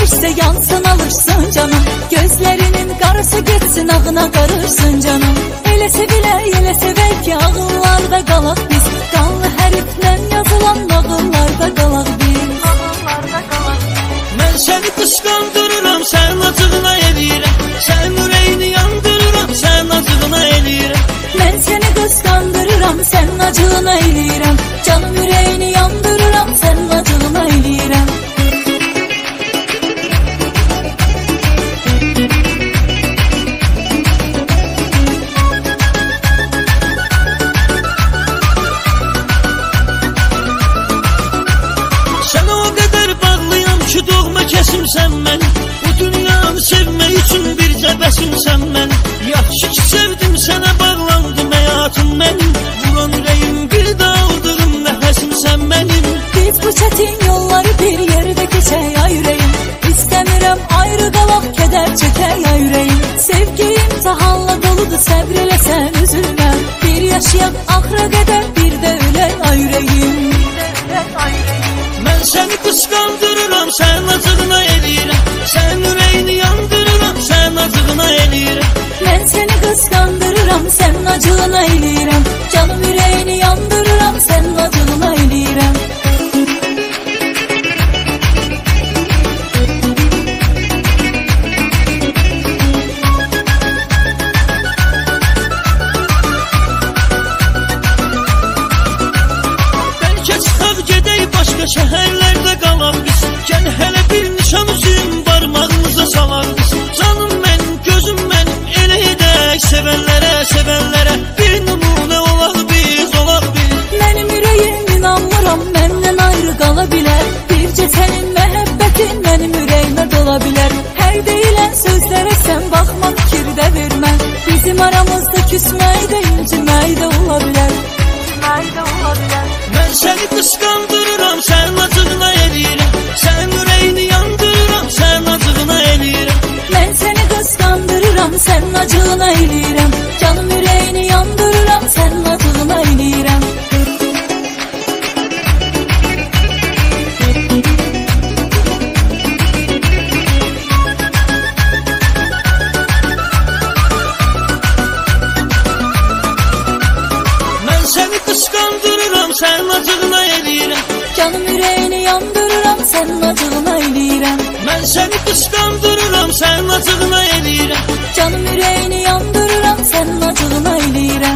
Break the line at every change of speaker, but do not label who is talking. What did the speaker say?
ateşse yansın alırsın canım. Gözlerinin qarası getsin ağına qarırsın canım. Elə sevək ki ağıllarda qalaq biz. Qanlı hərflə yazılan nağıllarda qalaq biz.
Mən səni qısqandırıram, sən acığına eləyirəm. Sən ürəyini yandırıram, sən acığına eləyirəm.
Mən səni qısqandırıram, sən acığına eləyirəm. Canım ürəyini yandırıram, sən acığına eləyirəm.
Sənə o qədər bağlıyam ki doğma kəsimsən mən. Bu dünyanı sevmək üçün bircə bəsimsən mən. Yaxşı ki sevdim, sənə bağlandım həyatım mənim. Vuran ürəyim bir daha aldığım nəfəsimsən mənim.
Biz bu çətin yolları bir yerdə keçək ay ürəyim. İstəmirəm ayrı qalaq, kədər çəkək ay ürəyim. Sevgi imtihanla doludur, səbr eləsən üzülmə. Bir yaşayaq axıra qədər, bir də ölək ay ürəyim.
Mən səni qısqandırıram, sən acığına eləyirəm. Sən ürəyini yandırıram, sən acığına eləyirəm.
Mən səni qısqandırıram, sən acığına eləyirəm. Canım ürəyini yandırıram, sən acığına eləyirəm.
Bəlkə çıxaq gedək başqa şəhərlərdə qalaq biz. Gəl hələ bir nişan üzüyüm barmağımıza salaq biz. Canım mənim, gözüm mənim, elə edək sevənlərə bir nümunə olaq biz, olaq biz.
Mənim ürəyim inanmıram, məndən ayrı qala bilər. Bircə sənin məhəbbətin mənim ürəyimə dola bilər. Hər deyilən sözlərə sən baxma, fikirdə vermə. Bizim aramızda küsmək də, incimək də ola bilər.
Mən səni qısqandırıram, sən acığına eləyirəm. Sən ürəyini yandırıram, sən acığına eləyirəm.
Mən səni qısqandırıram, sən acığına eləyirəm. Canım ürəyini yandırıram, sən acığına eləyirəm.
Mən səni qısqandırıram, sən acığına eləyirəm.
Canım ürəyini yandırıram, sən acığına eləyirəm.
Mən səni qısqandırıram, sən acığına eləyirəm.
Canım ürəyini yandırıram, sən acığına eləyirəm.